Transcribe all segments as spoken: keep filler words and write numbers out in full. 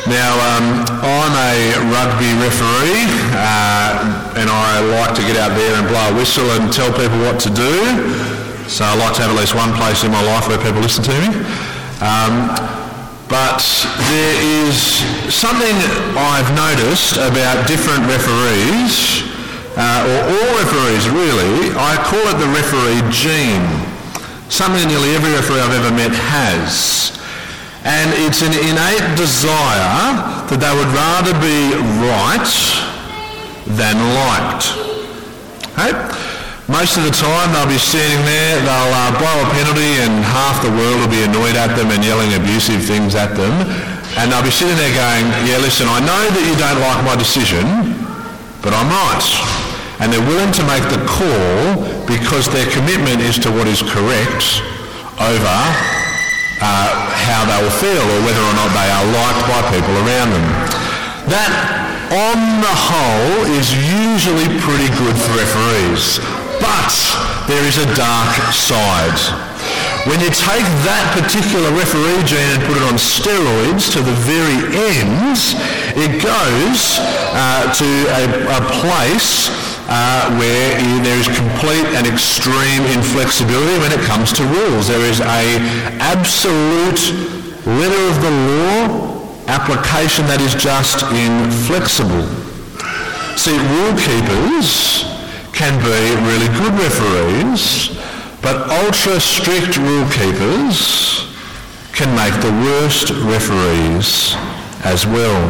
Now, um, I'm a rugby referee, uh, and I like to get out there and blow a whistle and tell people what to do. So I like to have at least one place in my life where people listen to me. Um, but there is something I've noticed about different referees, uh, or all referees really. I call it the referee gene. Something nearly every referee I've ever met has. And it's an innate desire that they would rather be right than liked. Okay? Most of the time they'll be standing there, they'll uh, blow a penalty and half the world will be annoyed at them and yelling abusive things at them. And they'll be sitting there going, yeah, listen, I know that you don't like my decision, but I'm right. And they're willing to make the call because their commitment is to what is correct over Uh, how they will feel or whether or not they are liked by people around them. That, on the whole, is usually pretty good for referees. But there is a dark side. When you take that particular referee gene and put it on steroids to the very end, it goes uh, to a, a place Uh, where there is complete and extreme inflexibility when it comes to rules. There is a absolute letter of the law application that is just inflexible. See, rule keepers can be really good referees, but ultra strict rule keepers can make the worst referees as well.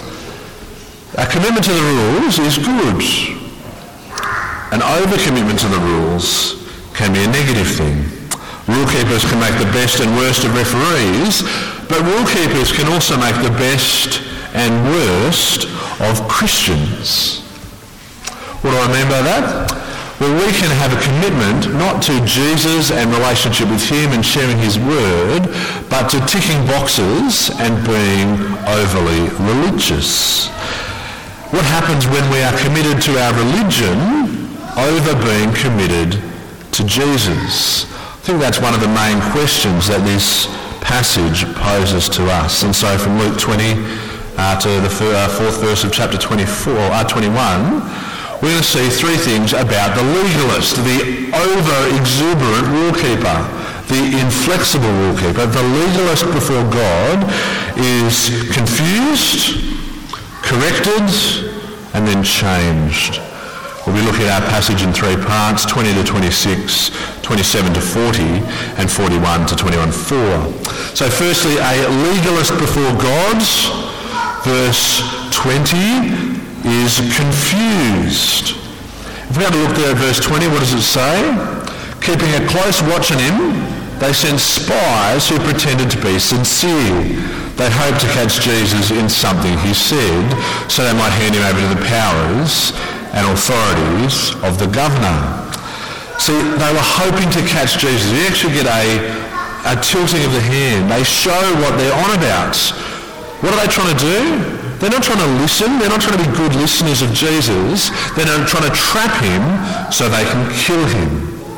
A commitment to the rules is good. An overcommitment to the rules can be a negative thing. Rule keepers can make the best and worst of referees, but rule keepers can also make the best and worst of Christians. What do I mean by that? Well, we can have a commitment not to Jesus and relationship with him and sharing his word, but to ticking boxes and being overly religious. What happens when we are committed to our religion over being committed to Jesus? I think that's one of the main questions that this passage poses to us. And so from Luke twenty uh, to the fourth verse of chapter twenty-four, uh, twenty-one, we're going to see three things about the legalist, the over-exuberant rule keeper, the inflexible rule keeper. The legalist before God is confused, corrected, and then changed. We'll be looking at our passage in three parts, twenty to twenty-six, twenty-seven to forty, and forty-one to twenty-one four. So firstly, a legalist before God, verse twenty, is confused. If we have a look there at verse twenty, what does it say? Keeping a close watch on him, they sent spies who pretended to be sincere. They hoped to catch Jesus in something he said, so they might hand him over to the powers and authorities of the governor. See, they were hoping to catch Jesus. You actually get a, a tilting of the hand. They show what they're on about. What are they trying to do? They're not trying to listen. They're not trying to be good listeners of Jesus. They're not trying to trap him so they can kill him.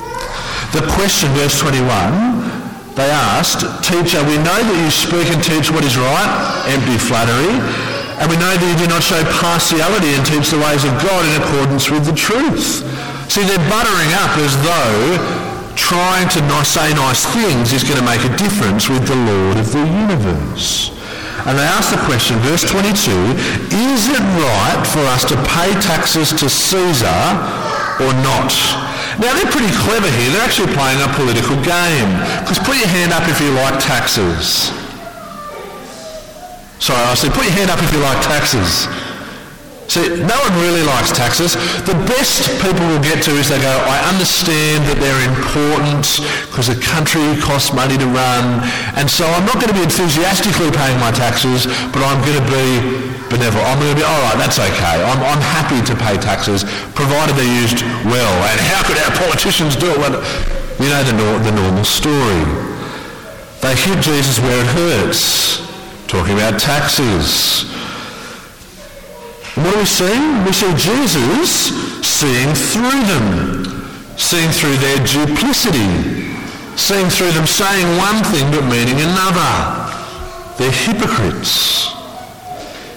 The question, verse twenty-one, they asked, "Teacher, we know that you speak and teach what is right," empty flattery, "and we know that you do not show partiality and teach the ways of God in accordance with the truth." See, they're buttering up as though trying to say nice things is going to make a difference with the Lord of the universe. And they ask the question, verse twenty-two, is it right for us to pay taxes to Caesar or not? Now, they're pretty clever here. They're actually playing a political game. Because put your hand up if you like taxes. Sorry, I said put your hand up if you like taxes. See, no one really likes taxes. The best people will get to is they go, I understand that they're important because the country costs money to run, and so I'm not going to be enthusiastically paying my taxes, but I'm going to be benevolent. I'm going to be, all right, that's okay. I'm, I'm happy to pay taxes, provided they're used well. And how could our politicians do it? Well, you know the, the normal story. They hit Jesus where it hurts, talking about taxes. What do we see? We see Jesus seeing through them, seeing through their duplicity, seeing through them saying one thing but meaning another. They're hypocrites.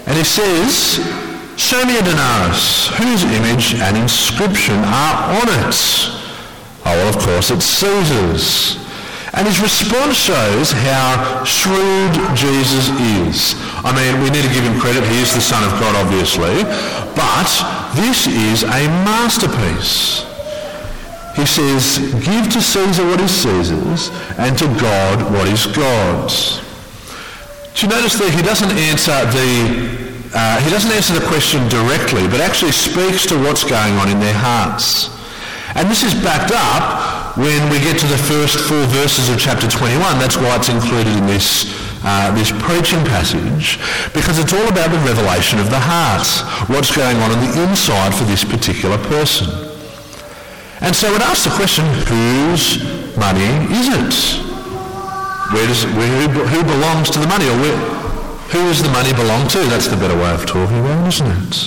And he says, show me a denarius, whose image and inscription are on it? Oh, well, of course, it's Caesar's. And his response shows how shrewd Jesus is. I mean, we need to give him credit. He is the Son of God, obviously. But this is a masterpiece. He says, give to Caesar what is Caesar's, and to God what is God's. Do you notice that he doesn't answer the uh, he doesn't answer the question directly, but actually speaks to what's going on in their hearts. And this is backed up when we get to the first four verses of chapter twenty-one. That's why it's included in this uh, this preaching passage, because it's all about the revelation of the heart, what's going on on the inside for this particular person. And so it asks the question, whose money is it? Where does it, where, who, who belongs to the money, or where, who does the money belong to? That's the better way of talking about it, isn't it?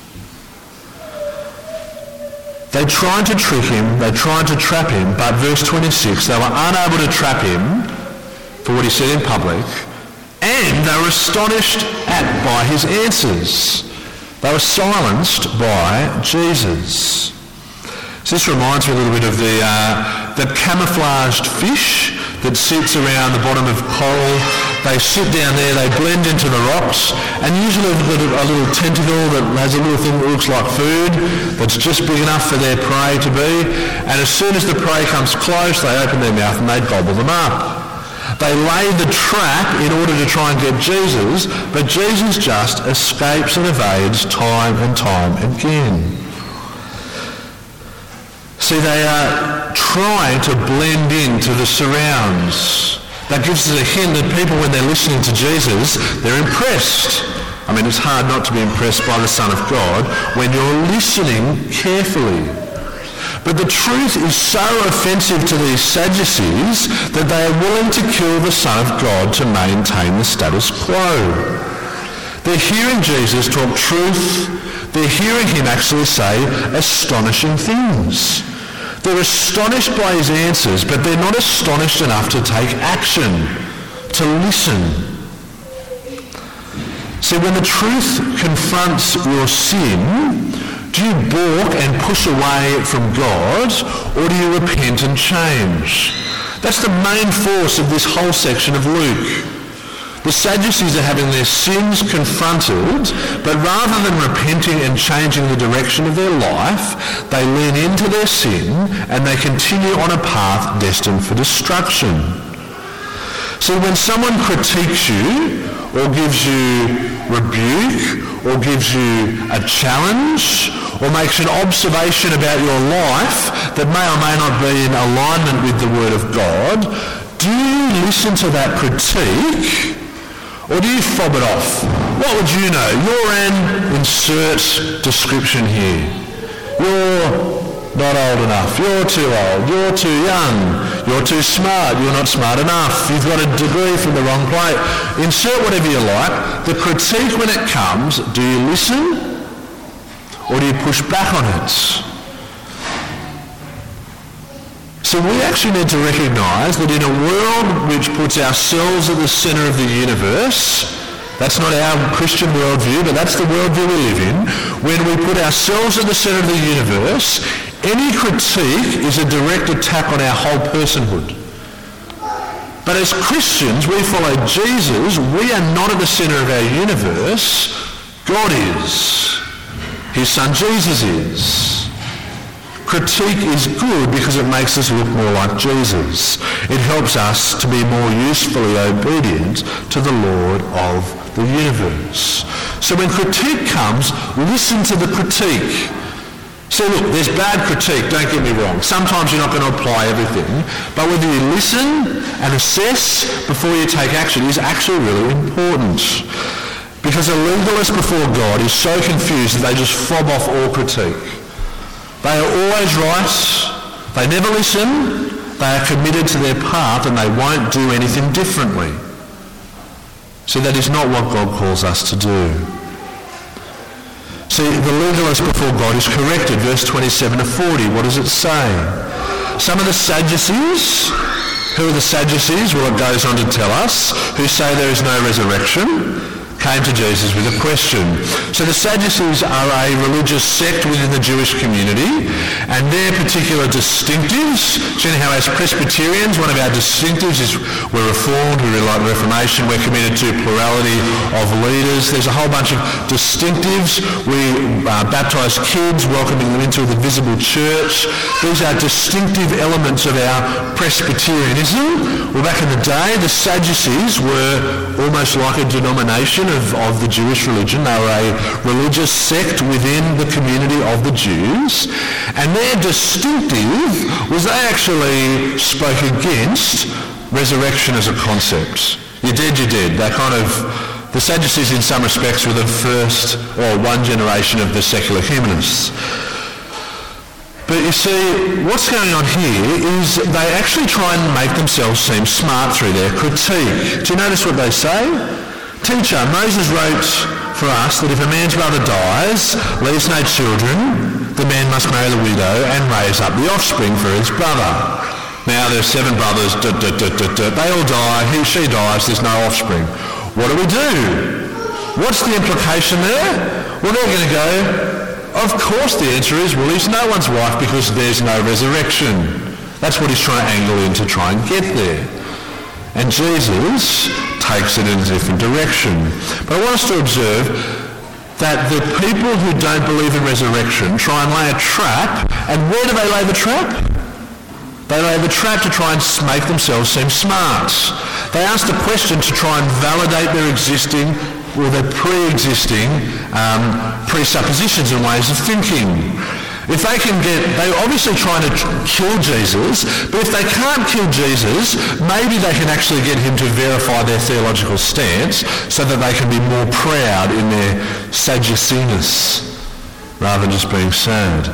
They tried to trick him, they tried to trap him, but verse twenty-six, they were unable to trap him for what he said in public, and they were astonished at by his answers. They were silenced by Jesus. So this reminds me a little bit of the, uh, the camouflaged fish that sits around the bottom of coral. They sit down there, they blend into the rocks, and usually they've got a little tentacle that has a little thing that looks like food that's just big enough for their prey to be. And as soon as the prey comes close, they open their mouth and they gobble them up. They lay the trap in order to try and get Jesus, but Jesus just escapes and evades time and time again. See, they are trying to blend into the surrounds. That gives us a hint that people, when they're listening to Jesus, they're impressed. I mean, it's hard not to be impressed by the Son of God when you're listening carefully. But the truth is so offensive to these Sadducees that they are willing to kill the Son of God to maintain the status quo. They're hearing Jesus talk truth. They're hearing him actually say astonishing things. They're astonished by his answers, but they're not astonished enough to take action, to listen. See, when the truth confronts your sin, do you balk and push away from God, or do you repent and change? That's the main force of this whole section of Luke. The Sadducees are having their sins confronted, but rather than repenting and changing the direction of their life, they lean into their sin and they continue on a path destined for destruction. See, when someone critiques you, or gives you rebuke, or gives you a challenge, or makes an observation about your life that may or may not be in alignment with the Word of God, do you listen to that critique, or do you fob it off? What would you know? You're an insert description here. You're not old enough. You're too old. You're too young. You're too smart. You're not smart enough. You've got a degree from the wrong place. Insert whatever you like. The critique, when it comes, do you listen or do you push back on it? So we actually need to recognise that in a world which puts ourselves at the centre of the universe, that's not our Christian worldview, but that's the worldview we live in, when we put ourselves at the centre of the universe, any critique is a direct attack on our whole personhood. But as Christians, we follow Jesus. We are not at the centre of our universe. God is. His Son Jesus is. Critique is good because it makes us look more like Jesus. It helps us to be more usefully obedient to the Lord of the universe. So when critique comes, listen to the critique. See, look, there's bad critique, don't get me wrong. Sometimes you're not going to apply everything, but whether you listen and assess before you take action is actually really important. Because a legalist before God is so confused that they just fob off all critique. They are always right, they never listen, they are committed to their path and they won't do anything differently. See, that is not what God calls us to do. See, the legalist before God is corrected. Verse twenty-seven to forty, what does it say? Some of the Sadducees, who are the Sadducees? Well, it goes on to tell us, who say there is no resurrection. came to Jesus with a question. So the Sadducees are a religious sect within the Jewish community, and their particular distinctives, so anyhow as Presbyterians, one of our distinctives is we're Reformed, we really like the Reformation, we're committed to plurality of leaders. There's a whole bunch of distinctives. We uh, baptise kids, welcoming them into the visible church. These are distinctive elements of our Presbyterianism. Well, back in the day, the Sadducees were almost like a denomination Of, of the Jewish religion. They were a religious sect within the community of the Jews, and their distinctive was they actually spoke against resurrection as a concept. You're dead, you're dead. They kind of, the Sadducees in some respects were the first or one generation of the secular humanists. But you see, what's going on here is they actually try and make themselves seem smart through their critique. Do you notice what they say? Teacher, Moses wrote for us that if a man's brother dies, leaves no children, the man must marry the widow and raise up the offspring for his brother. Now there's seven brothers, duh, duh, duh, duh, duh. They all die, he, she dies, there's no offspring. What do we do? What's the implication there? Well, they're going to go, of course the answer is, well, he's no one's wife because there's no resurrection. That's what he's trying to angle in to try and get there. And Jesus takes it in a different direction. But I want us to observe that the people who don't believe in resurrection try and lay a trap. And where do they lay the trap? They lay the trap to try and make themselves seem smart. They ask the question to try and validate their existing or their pre-existing um, presuppositions and ways of thinking. If they can get, they're obviously trying to kill Jesus, but if they can't kill Jesus, maybe they can actually get him to verify their theological stance so that they can be more proud in their Sadducees rather than just being sad.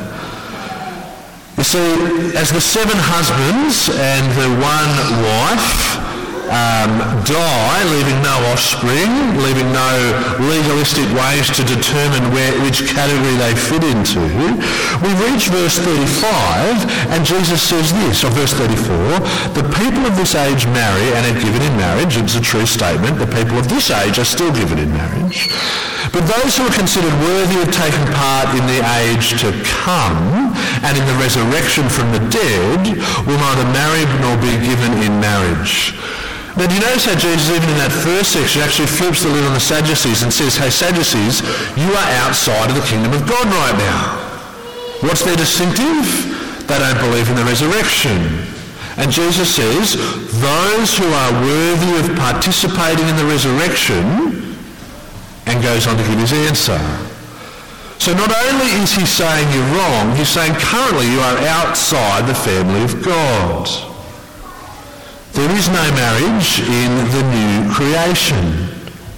You see, as the seven husbands and the one wife Um, die, leaving no offspring, leaving no legalistic ways to determine where, which category they fit into, we reach verse thirty-five, and Jesus says this, or verse thirty-four, the people of this age marry and are given in marriage. It's a true statement. The people of this age are still given in marriage. But those who are considered worthy of taking part in the age to come and in the resurrection from the dead will neither marry nor be given in marriage. Now, do you notice how Jesus, even in that first section, actually flips the lid on the Sadducees and says, hey, Sadducees, you are outside of the kingdom of God right now. What's their distinctive? They don't believe in the resurrection. And Jesus says, those who are worthy of participating in the resurrection, and goes on to give his answer. So not only is he saying you're wrong, he's saying currently you are outside the family of God. There is no marriage in the new creation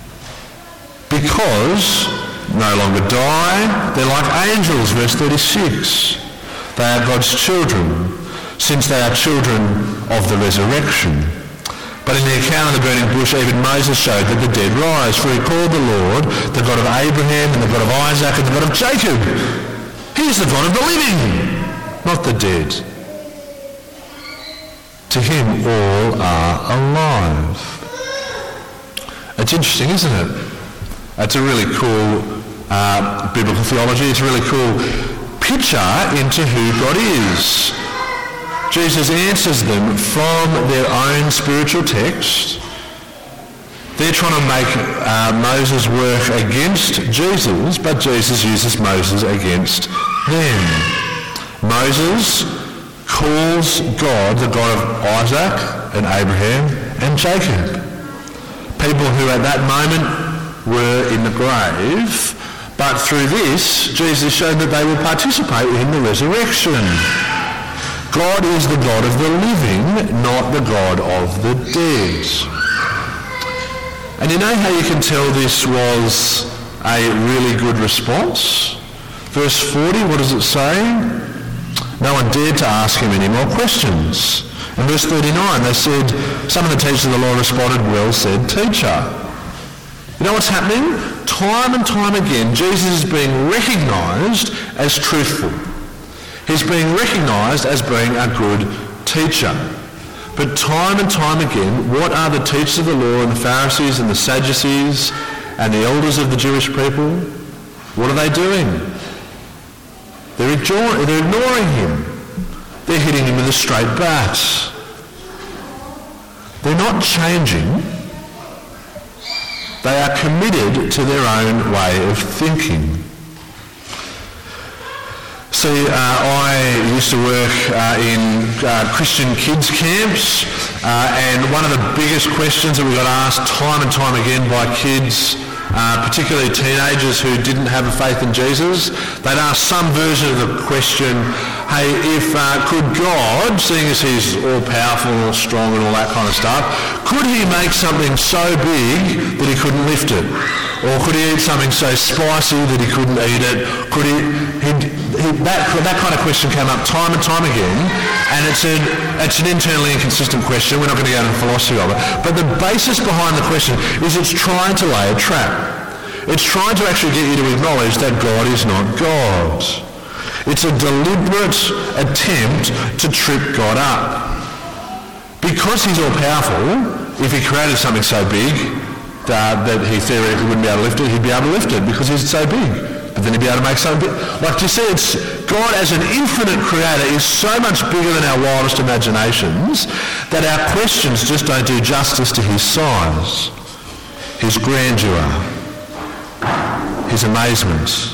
because no longer die. They're like angels, verse thirty-six. They are God's children since they are children of the resurrection. But in the account of the burning bush, even Moses showed that the dead rise, for he called the Lord the God of Abraham and the God of Isaac and the God of Jacob. He is the God of the living, not the dead. To him all are alive. It's interesting, isn't it? It's a really cool uh, biblical theology. It's a really cool picture into who God is. Jesus answers them from their own spiritual text. They're trying to make uh, Moses work against Jesus, but Jesus uses Moses against them. Moses calls God the God of Isaac and Abraham and Jacob. People who at that moment were in the grave, but through this, Jesus showed that they will participate in the resurrection. God is the God of the living, not the God of the dead. And you know how you can tell this was a really good response? Verse forty, what does it say? No one dared to ask him any more questions. In verse thirty-nine, they said, some of the teachers of the law responded, well said, teacher. You know what's happening? Time and time again, Jesus is being recognised as truthful. He's being recognised as being a good teacher. But time and time again, what are the teachers of the law and the Pharisees and the Sadducees and the elders of the Jewish people, what are they doing? They're ignoring, they're ignoring him. They're hitting him with a straight bat. They're not changing. They are committed to their own way of thinking. See, uh, I used to work uh, in uh, Christian kids camps, uh, and one of the biggest questions that we got asked time and time again by kids, uh, particularly teenagers who didn't have a faith in Jesus, they'd ask some version of the question, hey, if uh, could God, seeing as he's all-powerful and all strong and all that kind of stuff, could he make something so big that he couldn't lift it? Or could he eat something so spicy that he couldn't eat it? Could he, he'd, he, that, that kind of question came up time and time again, and it's an, it's an internally inconsistent question. We're not going to go into the philosophy of it. But the basis behind the question is it's trying to lay a trap. It's trying to actually get you to acknowledge that God is not God. It's a deliberate attempt to trip God up. Because he's all-powerful, if he created something so big uh, that he theoretically wouldn't be able to lift it, he'd be able to lift it because he's so big. But then he'd be able to make something big. Like, do you see, it's, God as an infinite creator is so much bigger than our wildest imaginations that our questions just don't do justice to his size, his grandeur, his amazement.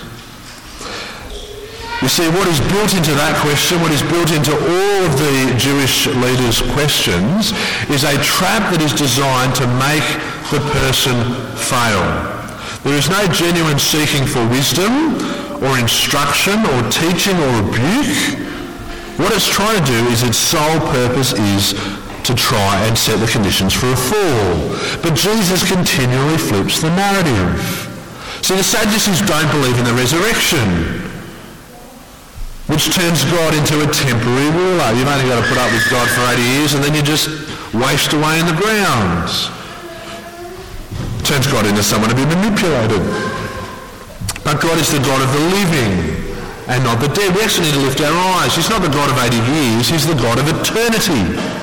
You see, what is built into that question, what is built into all of the Jewish leaders' questions, is a trap that is designed to make the person fail. There is no genuine seeking for wisdom or instruction or teaching or rebuke. What it's trying to do is its sole purpose is to try and set the conditions for a fall. But Jesus continually flips the narrative. See, the Sadducees don't believe in the resurrection, which turns God into a temporary ruler. You've only got to put up with God for eighty years and then you just waste away in the ground. Turns God into someone to be manipulated. But God is the God of the living and not the dead. We actually need to lift our eyes. He's not the God of eighty years, he's the God of eternity.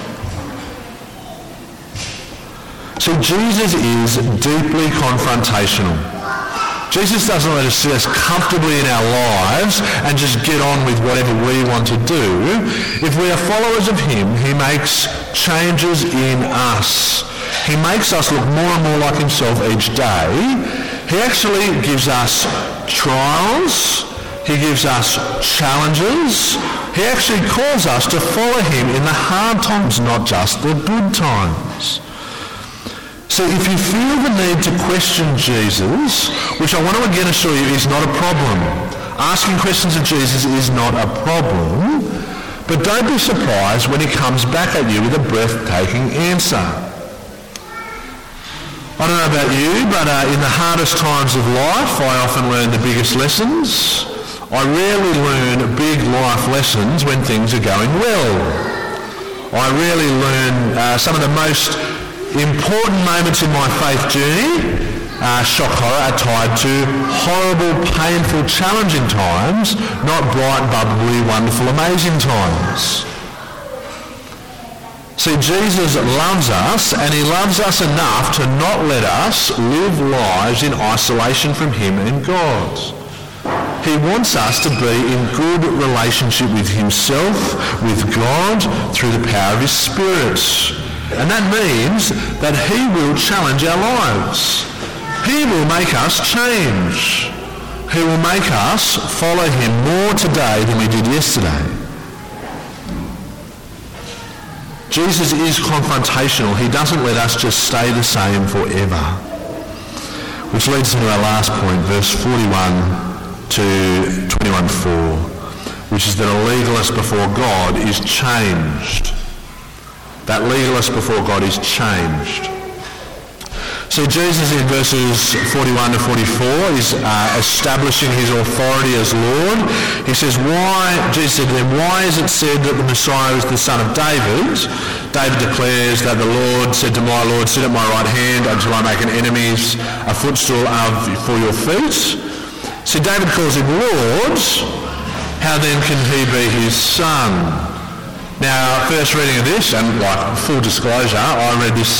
So Jesus is deeply confrontational. Jesus doesn't let us sit us comfortably in our lives and just get on with whatever we want to do. If we are followers of him, he makes changes in us. He makes us look more and more like himself each day. He actually gives us trials. He gives us challenges. He actually calls us to follow him in the hard times, not just the good times. So if you feel the need to question Jesus, which I want to again assure you is not a problem. Asking questions of Jesus is not a problem, but don't be surprised when he comes back at you with a breathtaking answer. I don't know about you, but uh, in the hardest times of life, I often learn the biggest lessons. I rarely learn big life lessons when things are going well. I rarely learn uh, some of the most important moments in my faith journey, uh, shock horror, are tied to horrible, painful, challenging times, not bright, bubbly, wonderful, amazing times. See, Jesus loves us, and he loves us enough to not let us live lives in isolation from him and God. He wants us to be in good relationship with himself, with God, through the power of his Spirit. And that means that he will challenge our lives. He will make us change. He will make us follow him more today than we did yesterday. Jesus is confrontational. He doesn't let us just stay the same forever. Which leads to our last point, verse forty-one to twenty-one four, which is that a legalist before God is changed. That legalist before God is changed. So Jesus in verses forty-one to forty-four is uh, establishing his authority as Lord. He says, why, Jesus said to them, why is it said that the Messiah is the son of David? David declares that the Lord said to my Lord, sit at my right hand until I make an enemies a footstool of, for your feet. So David calls him Lord. How then can he be his son? Now, first reading of this, and like full disclosure, I read this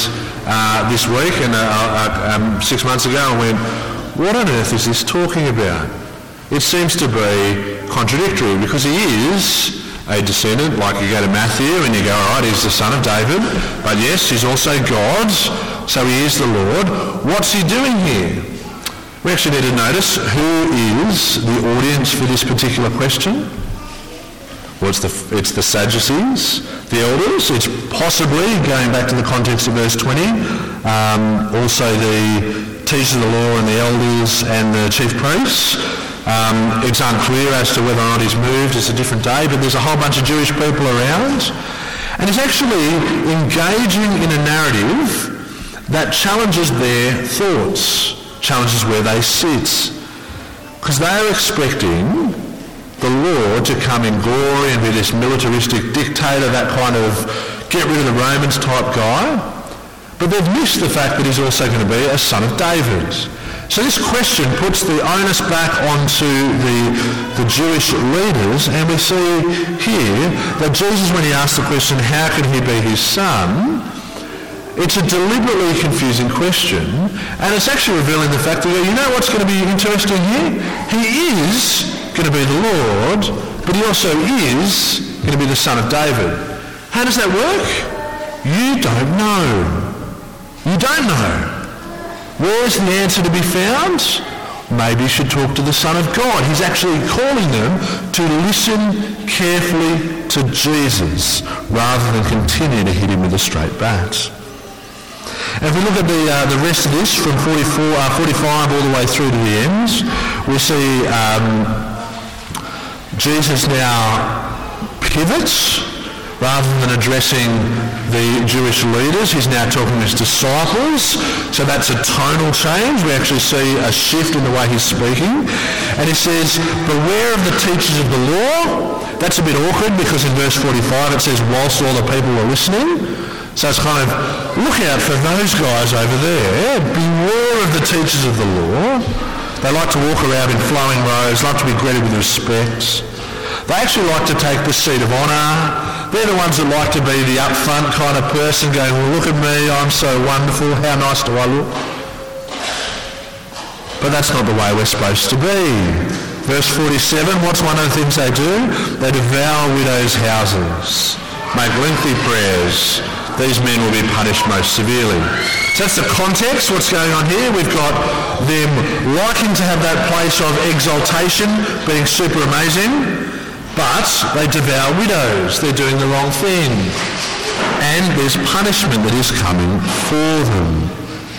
uh, this week and uh, uh, um, six months ago and went, what on earth is this talking about? It seems to be contradictory because he is a descendant, like you go to Matthew and you go, all right, he's the son of David, but yes, he's also God, so he is the Lord. What's he doing here? We actually need to notice who is the audience for this particular question. Well, it's the, it's the Sadducees, the elders. It's possibly, going back to the context of verse twenty, um, also the teachers of the law and the elders and the chief priests. Um, it's unclear as to whether or not he's moved. It's a different day, but there's a whole bunch of Jewish people around. And he's actually engaging in a narrative that challenges their thoughts, challenges where they sit. Because they are expecting the Lord to come in glory and be this militaristic dictator, that kind of get rid of the Romans type guy. But they've missed the fact that he's also going to be a son of David. So this question puts the onus back onto the, the Jewish leaders, and we see here that Jesus, when he asked the question, how can he be his son, it's a deliberately confusing question, and it's actually revealing the fact that, you know what's going to be interesting here? He is going to be the Lord, but he also is going to be the son of David. How does that work? You don't know. You don't know. Where's the answer to be found? Maybe you should talk to the Son of God. He's actually calling them to listen carefully to Jesus rather than continue to hit him with a straight bat. And if we look at the uh, the rest of this from forty-four, uh, forty-five all the way through to the end, we see um, Jesus now pivots. Rather than addressing the Jewish leaders, he's now talking to his disciples. So that's a tonal change. We actually see a shift in the way he's speaking. And he says, beware of the teachers of the law. That's a bit awkward because in verse forty-five it says, whilst all the people were listening. So it's kind of, look out for those guys over there. Beware of the teachers of the law. They like to walk around in flowing robes, like to be greeted with respect. They actually like to take the seat of honour. They're the ones that like to be the upfront kind of person going, well, look at me, I'm so wonderful, how nice do I look? But that's not the way we're supposed to be. Verse forty-seven, what's one of the things they do? They devour widows' houses, make lengthy prayers. These men will be punished most severely. So that's the context, what's going on here. We've got them liking to have that place of exaltation, being super amazing, but they devour widows. They're doing the wrong thing. And there's punishment that is coming for them.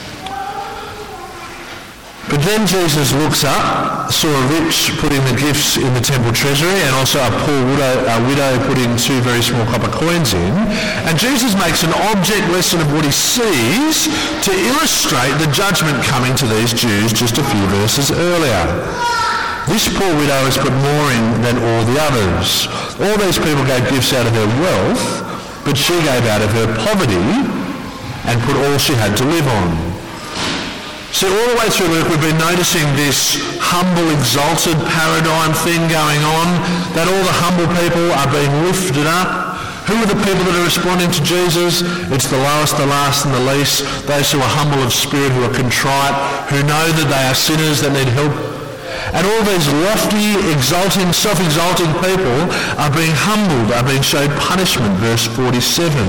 But then Jesus looks up, saw a rich putting the gifts in the temple treasury and also a poor widow, a widow putting two very small copper coins in. And Jesus makes an object lesson of what he sees to illustrate the judgment coming to these Jews just a few verses earlier. This poor widow has put more in than all the others. All these people gave gifts out of their wealth, but she gave out of her poverty and put all she had to live on. So all the way through Luke, we've been noticing this humble, exalted paradigm thing going on, that all the humble people are being lifted up. Who are the people that are responding to Jesus? It's the lowest, the last, and the least, those who are humble of spirit, who are contrite, who know that they are sinners that need help. And all these lofty, exalting, self-exalting people are being humbled, are being showed punishment, verse forty-seven.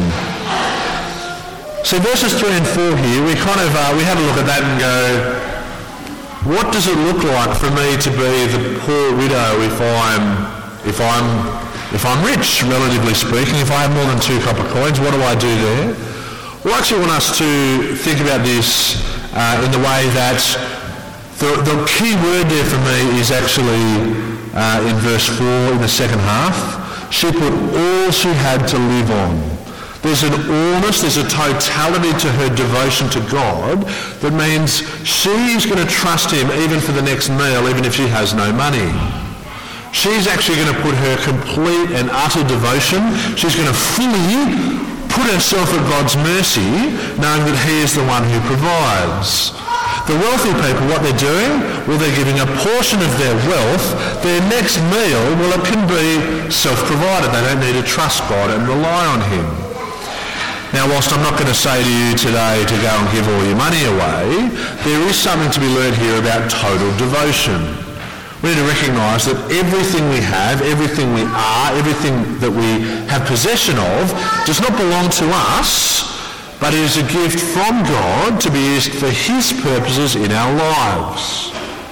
So verses three and four here, we kind of, uh, we have a look at that and go, what does it look like for me to be the poor widow if I'm, if I'm, if I'm rich, relatively speaking, if I have more than two copper coins, what do I do there? Well, I actually want us to think about this uh, in the way that the, the key word there for me is actually uh, in verse four, in the second half. She put all she had to live on. There's an allness, there's a totality to her devotion to God that means she's going to trust him even for the next meal, even if she has no money. She's actually going to put her complete and utter devotion, she's going to fully put herself at God's mercy, knowing that he is the one who provides. The wealthy people, what they're doing? Well, they're giving a portion of their wealth. Their next meal, well, it can be self-provided. They don't need to trust God and rely on him. Now, whilst I'm not going to say to you today to go and give all your money away, there is something to be learned here about total devotion. We need to recognise that everything we have, everything we are, everything that we have possession of does not belong to us, but it is a gift from God to be used for his purposes in our lives.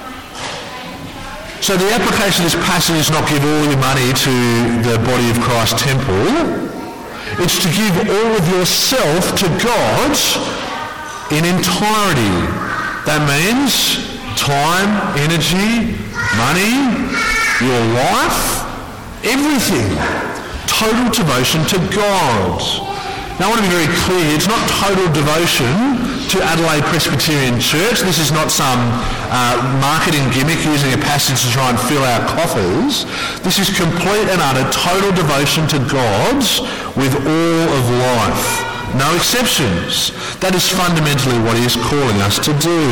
So the application of this passage is not give all your money to the body of Christ temple. It's to give all of yourself to God in entirety. That means time, energy, money, your life, everything. Total devotion to God. Now I want to be very clear, it's not total devotion to Adelaide Presbyterian Church. This is not some uh, marketing gimmick using a passage to try and fill our coffers. This is complete and utter total devotion to God with all of life. No exceptions. That is fundamentally what he is calling us to do.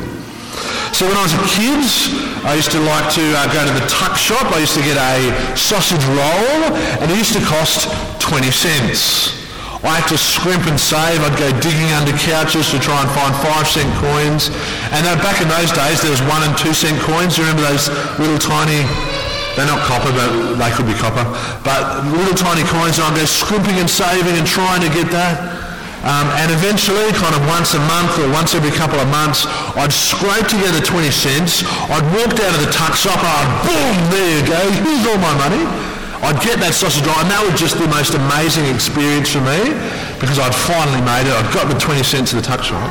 So when I was a kid, I used to like to uh, go to the tuck shop. I used to get a sausage roll, and it used to cost twenty cents. I had to scrimp and save. I'd go digging under couches to try and find five cent coins. And uh, back in those days, there was one and two cent coins. You remember those little tiny, they're not copper, but they could be copper, but little tiny coins, and I'd go scrimping and saving and trying to get that. Um, and eventually, kind of once a month or once every couple of months, I'd scrape together twenty cents. I'd walk down to the tuck shop, and I'd, boom, there you go, here's all my money. I'd get that sausage roll, and that was just the most amazing experience for me because I'd finally made it. I'd got the twenty cents at the tuck shop.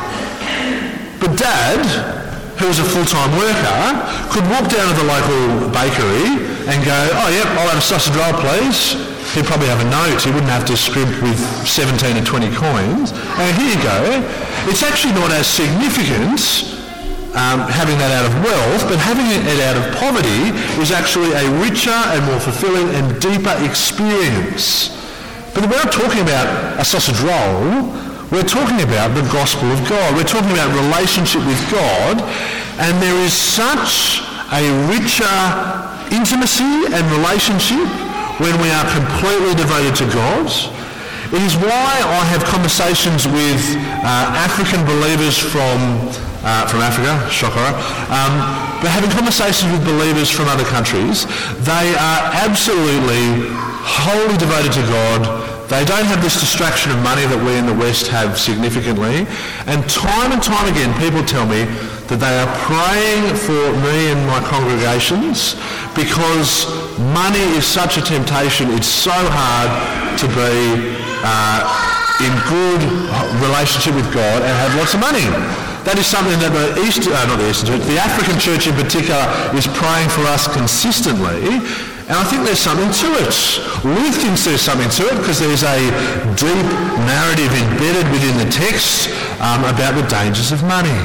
But Dad, who was a full-time worker, could walk down to the local bakery and go, oh, yep, I'll have a sausage roll, please. He'd probably have a note. He wouldn't have to scrimp with seventeen or twenty coins. And here you go. It's actually not as significant Um, having that out of wealth, but having it out of poverty is actually a richer and more fulfilling and deeper experience. But we're not talking about a sausage roll, we're talking about the gospel of God. We're talking about relationship with God, and there is such a richer intimacy and relationship when we are completely devoted to God. It is why I have conversations with uh, African believers from Uh, from Africa, shock horror, um, but having conversations with believers from other countries, they are absolutely wholly devoted to God. They don't have this distraction of money that we in the West have significantly. And time and time again, people tell me that they are praying for me and my congregations because money is such a temptation. It's so hard to be uh, in good relationship with God and have lots of money. That is something that the East, uh, not the Eastern Church, the African Church in particular is praying for us consistently, and I think there's something to it. Luke thinks there's something to it because there's a deep narrative embedded within the text um, about the dangers of money.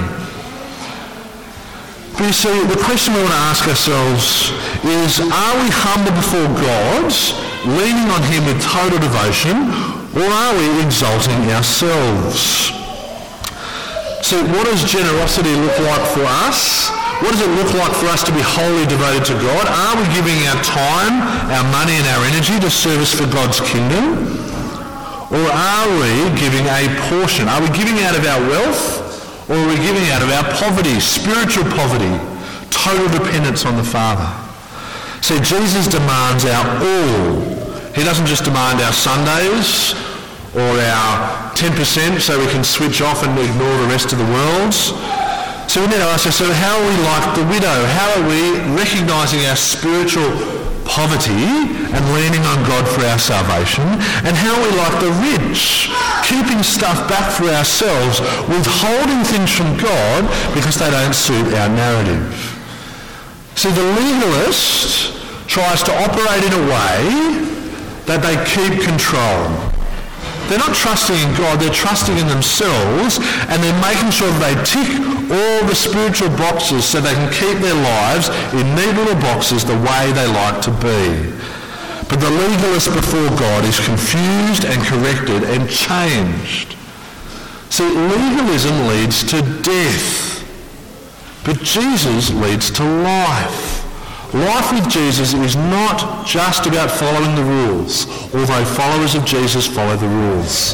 But you see, the question we want to ask ourselves is, are we humble before God, leaning on him with total devotion, or are we exalting ourselves? So what does generosity look like for us? What does it look like for us to be wholly devoted to God? Are we giving our time, our money and our energy to service for God's kingdom? Or are we giving a portion? Are we giving out of our wealth? Or are we giving out of our poverty, spiritual poverty, total dependence on the Father? See, Jesus demands our all. He doesn't just demand our Sundays or our ten percent so we can switch off and ignore the rest of the world. So we need to ask ourselves, how are we like the widow? How are we recognising our spiritual poverty and leaning on God for our salvation? And how are we like the rich, keeping stuff back for ourselves, withholding things from God because they don't suit our narrative? See, the legalist tries to operate in a way that they keep control. They're not trusting in God, they're trusting in themselves, and they're making sure that they tick all the spiritual boxes so they can keep their lives in neat little boxes the way they like to be. But the legalist before God is confused and corrected and changed. See, legalism leads to death, but Jesus leads to life. Life with Jesus is not just about following the rules, although followers of Jesus follow the rules.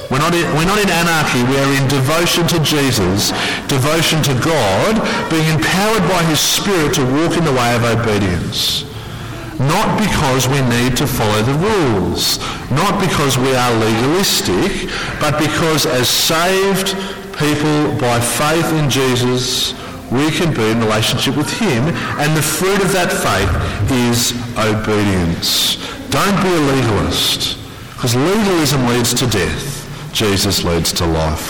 We're not, in, we're not in anarchy, we're in devotion to Jesus, devotion to God, being empowered by his Spirit to walk in the way of obedience. Not because we need to follow the rules, not because we are legalistic, but because as saved people by faith in Jesus, we can be in relationship with him, and the fruit of that faith is obedience. Don't be a legalist, because legalism leads to death. Jesus leads to life.